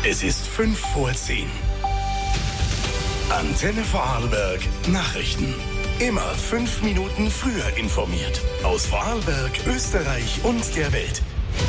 Es ist 5:10. Antenne Vorarlberg Nachrichten. Immer 5 Minuten früher informiert. Aus Vorarlberg, Österreich und der Welt.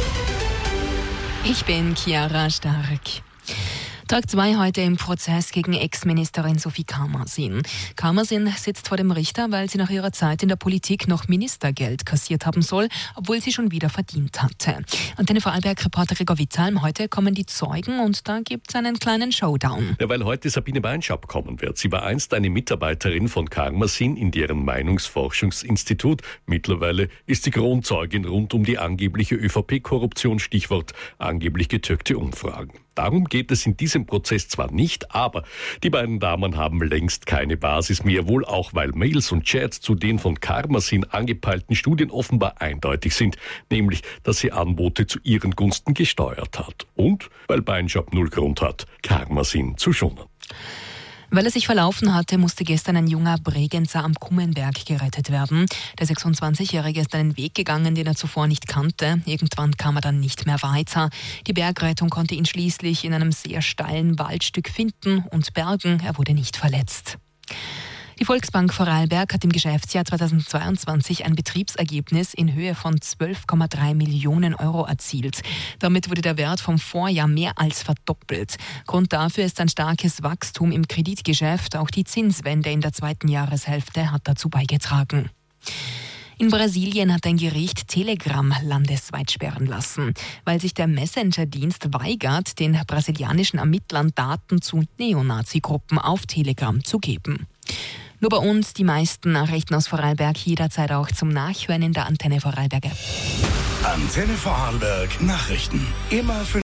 Ich bin Chiara Stark. Tag 2 heute im Prozess gegen Ex-Ministerin Sophie Kamersin. Kamersin sitzt vor dem Richter, weil sie nach ihrer Zeit in der Politik noch Ministergeld kassiert haben soll, obwohl sie schon wieder verdient hatte. Antenne Vorarlberg-Reporter Gregor Witzalm, heute kommen die Zeugen und da gibt es einen kleinen Showdown. Ja, weil heute Sabine Beinschab kommen wird. Sie war einst eine Mitarbeiterin von Kamersin in deren Meinungsforschungsinstitut. Mittlerweile ist sie Kronzeugin rund um die angebliche ÖVP-Korruption, Stichwort angeblich getürkte Umfragen. Darum geht es in diesem Prozess zwar nicht, aber die beiden Damen haben längst keine Basis mehr, wohl auch, weil Mails und Chats zu den von Kamersin angepeilten Studien offenbar eindeutig sind, nämlich, dass sie Anbote zu ihren Gunsten gesteuert hat. Und weil Beinschab null Grund hat, Kamersin zu schonen. Weil er sich verlaufen hatte, musste gestern ein junger Bregenzer am Kummenberg gerettet werden. Der 26-Jährige ist einen Weg gegangen, den er zuvor nicht kannte. Irgendwann kam er dann nicht mehr weiter. Die Bergrettung konnte ihn schließlich in einem sehr steilen Waldstück finden und bergen. Er wurde nicht verletzt. Die Volksbank Vorarlberg hat im Geschäftsjahr 2022 ein Betriebsergebnis in Höhe von 12,3 Millionen Euro erzielt. Damit wurde der Wert vom Vorjahr mehr als verdoppelt. Grund dafür ist ein starkes Wachstum im Kreditgeschäft. Auch die Zinswende in der zweiten Jahreshälfte hat dazu beigetragen. In Brasilien hat ein Gericht Telegram landesweit sperren lassen, weil sich der Messenger-Dienst weigert, den brasilianischen Ermittlern Daten zu Neonazi-Gruppen auf Telegram zu geben. Nur bei uns die meisten Nachrichten aus Vorarlberg jederzeit auch zum Nachhören in der Antenne Vorarlberg. Antenne Vorarlberg Nachrichten. Immer